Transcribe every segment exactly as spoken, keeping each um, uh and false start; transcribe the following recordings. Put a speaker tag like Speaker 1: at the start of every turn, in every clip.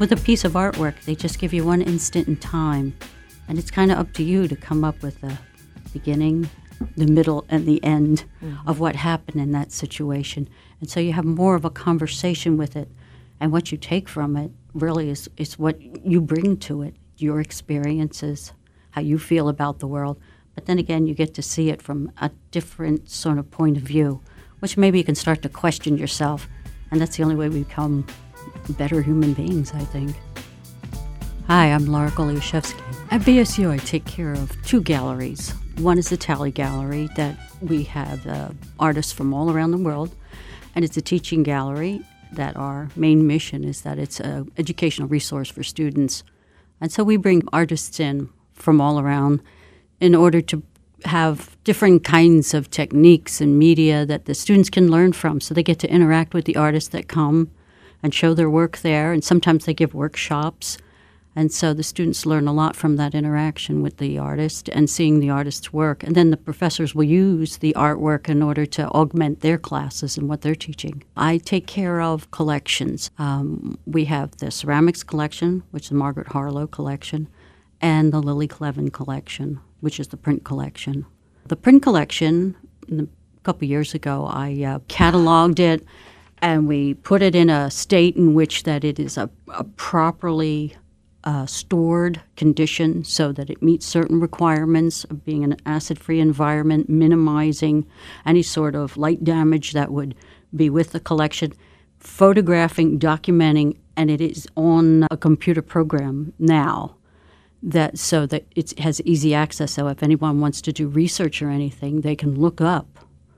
Speaker 1: With a piece of artwork, they just give you one instant in time, and it's kind of up to you to come up with the beginning, the middle, and the end mm-hmm. of what happened in that situation. And so you have more of a conversation with it, and what you take from it really is, is what you bring to it, your experiences, how you feel about the world. But then again, you get to see it from a different sort of point of view, which maybe you can start to question yourself. And that's the only way we become better human beings, I think. Hi, I'm Laura Goliaszewski. At B S U, I take care of two galleries. One is the Tally Gallery that we have uh, artists from all around the world, and it's a teaching gallery that our main mission is that it's an educational resource for students. And so we bring artists in from all around in order to have different kinds of techniques and media that the students can learn from. So they get to interact with the artists that come and show their work there, and sometimes they give workshops. And so the students learn a lot from that interaction with the artist and seeing the artist's work. And then the professors will use the artwork in order to augment their classes and what they're teaching. I take care of collections. Um, we have the ceramics collection, which is the Margaret Harlow collection, and the Lily Cleven collection, which is the print collection. The print collection, a couple years ago, I uh, cataloged it, and we put it in a state in which that it is a, a properly uh, stored condition so that it meets certain requirements of being an acid-free environment, minimizing any sort of light damage that would be with the collection, photographing, documenting, and it is on a computer program now. That so that it has easy access. So if anyone wants to do research or anything, they can look up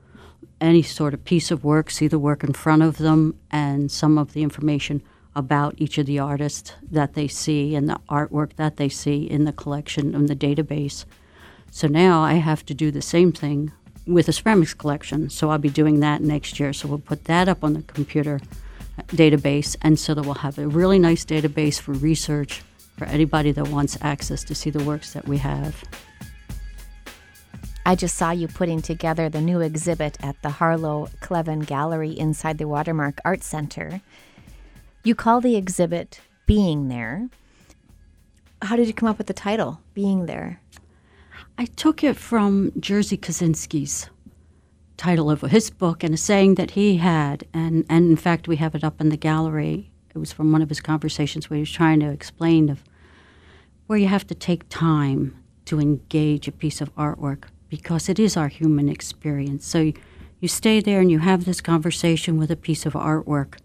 Speaker 1: any sort of piece of work, see the work in front of them, and some of the information about each of the artists that they see and the artwork that they see in the collection in the database. So now I have to do the same thing with a ceramics collection. So I'll be doing that next year. So we'll put that up on the computer database, and so that we'll have a really nice database for research for anybody that wants access to see the works that we have.
Speaker 2: I just saw you putting together the new exhibit at the Harlow Cleven Gallery inside the Watermark Art Center. You call the exhibit Being There. How did you come up with the title, Being There?
Speaker 1: I took it from Jerzy Kosinski's title of his book and a saying that he had, and, and in fact we have it up in the gallery. It was from one of his conversations where he was trying to explain of where you have to take time to engage a piece of artwork because it is our human experience. So you, you stay there and you have this conversation with a piece of artwork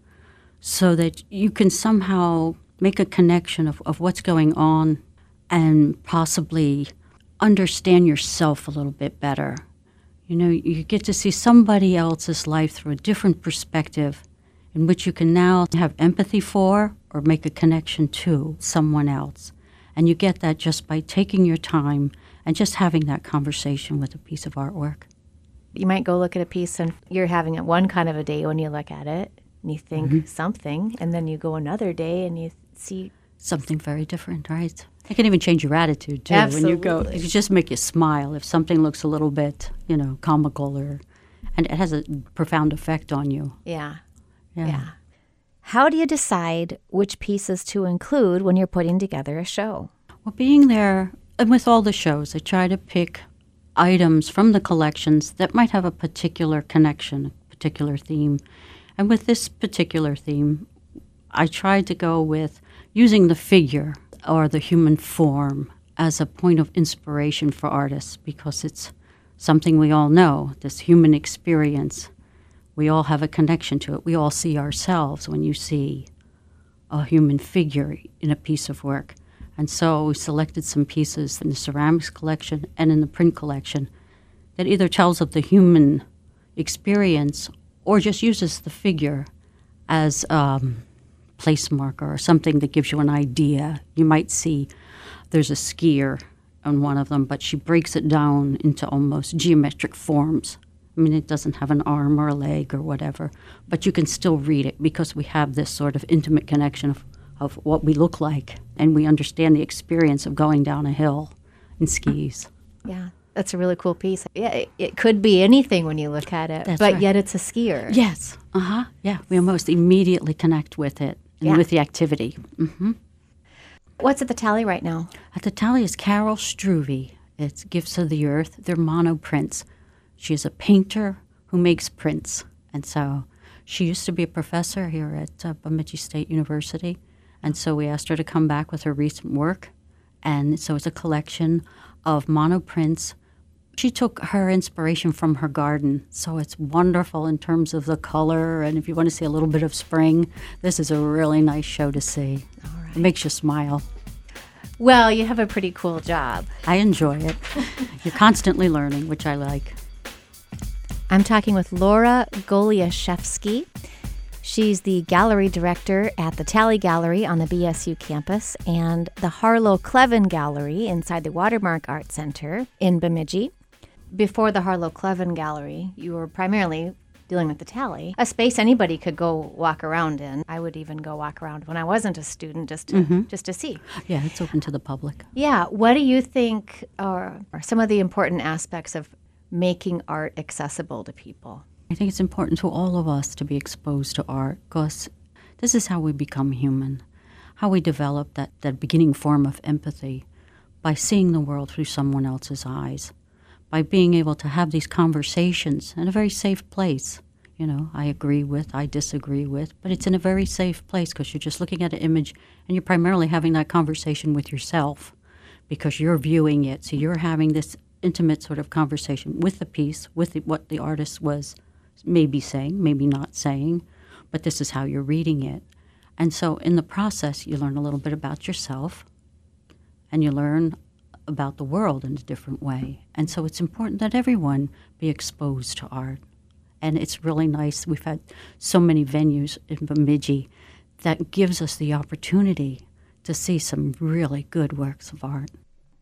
Speaker 1: so that you can somehow make a connection of, of what's going on and possibly understand yourself a little bit better. You know, you get to see somebody else's life through a different perspective in which you can now have empathy for or make a connection to someone else. And you get that just by taking your time and just having that conversation with a piece of artwork.
Speaker 2: You might go look at a piece and you're having one kind of a day when you look at it and you think mm-hmm. something, and then you go another day and you see
Speaker 1: something very different, right? It can even change your attitude, too.
Speaker 2: Absolutely.
Speaker 1: When you go, it can just make you smile if something looks a little bit, you know, comical, or, and it has a profound effect on you.
Speaker 2: Yeah.
Speaker 1: Yeah.
Speaker 2: yeah. How do you decide which pieces to include when you're putting together a show?
Speaker 1: Well, being there, and with all the shows, I try to pick items from the collections that might have a particular connection, a particular theme. And with this particular theme, I tried to go with using the figure or the human form as a point of inspiration for artists because it's something we all know, this human experience. We all have a connection to it. We all see ourselves when you see a human figure in a piece of work. And so we selected some pieces in the ceramics collection and in the print collection that either tells of the human experience or just uses the figure as a um, place marker or something that gives you an idea. You might see there's a skier on one of them, but she breaks it down into almost geometric forms. I mean, it doesn't have an arm or a leg or whatever, but you can still read it because we have this sort of intimate connection of, of what we look like, and we understand the experience of going down a hill in skis.
Speaker 2: Yeah, that's a really cool piece. Yeah, it, it could be anything when you look at it,
Speaker 1: That's
Speaker 2: but
Speaker 1: right.
Speaker 2: yet it's a skier.
Speaker 1: Yes, uh-huh, yeah. We almost immediately connect with it and
Speaker 2: Yeah.
Speaker 1: with the activity. Mm-hmm.
Speaker 2: What's at the tally right now?
Speaker 1: At the tally is Carol Struve. It's Gifts of the Earth. They're mono prints. She is a painter who makes prints. And so she used to be a professor here at uh, Bemidji State University. And so we asked her to come back with her recent work. And so it's a collection of mono prints. She took her inspiration from her garden. So it's wonderful in terms of the color. And if you want to see a little bit of spring, this is a really nice show to see.
Speaker 2: All right.
Speaker 1: It makes you smile.
Speaker 2: Well, you have a pretty cool job.
Speaker 1: I enjoy it. You're constantly learning, which I like.
Speaker 2: I'm talking with Laura Goliaszewski. She's the gallery director at the Tally Gallery on the B S U campus and the Harlow Cleven Gallery inside the Watermark Art Center in Bemidji. Before the Harlow Cleven Gallery, you were primarily dealing with the Tally, a space anybody could go walk around in. I would even go walk around when I wasn't a student just to,
Speaker 1: Mm-hmm.
Speaker 2: just to see.
Speaker 1: Yeah, it's open to the public.
Speaker 2: Yeah, what do you think are, are some of the important aspects of making art accessible to people?
Speaker 1: I think it's important to all of us to be exposed to art because this is how we become human, how we develop that, that beginning form of empathy by seeing the world through someone else's eyes, by being able to have these conversations in a very safe place. You know, I agree with, I disagree with, but it's in a very safe place because you're just looking at an image and you're primarily having that conversation with yourself because you're viewing it. So you're having this intimate sort of conversation with the piece, with the, what the artist was maybe saying, maybe not saying, but this is how you're reading it. And so in the process, you learn a little bit about yourself and you learn about the world in a different way. And so it's important that everyone be exposed to art. And it's really nice. We've had so many venues in Bemidji that gives us the opportunity to see some really good works of art.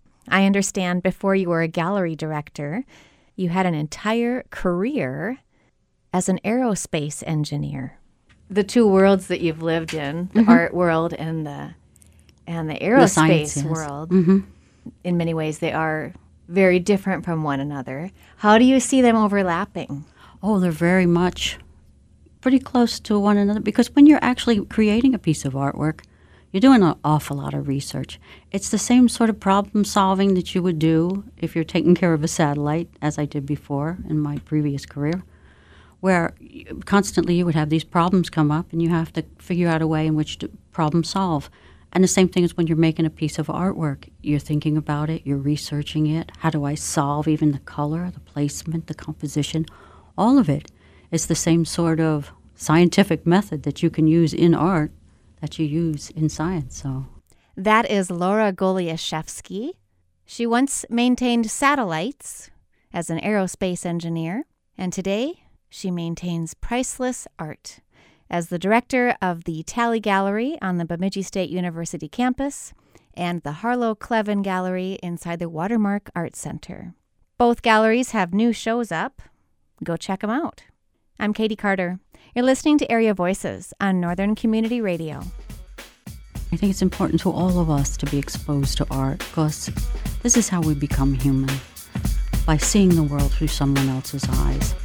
Speaker 2: I understand before you were a gallery director, you had an entire career as an aerospace engineer. The two worlds that you've lived in, the
Speaker 1: Mm-hmm.
Speaker 2: art world and the and the
Speaker 1: The
Speaker 2: aerospace
Speaker 1: science, yes.
Speaker 2: world,
Speaker 1: Mm-hmm.
Speaker 2: in many ways they are very different from one another. How do you see them overlapping?
Speaker 1: Oh, they're very much pretty close to one another because when you're actually creating a piece of artwork, you're doing an awful lot of research. It's the same sort of problem solving that you would do if you're taking care of a satellite, as I did before in my previous career, where you- constantly you would have these problems come up and you have to figure out a way in which to problem solve. And the same thing is when you're making a piece of artwork. You're thinking about it, you're researching it. How do I solve even the color, the placement, the composition? All of it is the same sort of scientific method that you can use in art that you use in science. So
Speaker 2: That is Laura Goliaszewski. She once maintained satellites as an aerospace engineer, and today she maintains priceless art as the director of the Tally Gallery on the Bemidji State University campus and the Harlow Cleven Gallery inside the Watermark Art Center. Both galleries have new shows up. Go check them out. I'm Katie Carter. You're listening to Area Voices on Northern Community Radio.
Speaker 1: I think it's important to all of us to be exposed to art because this is how we become human, by seeing the world through someone else's eyes.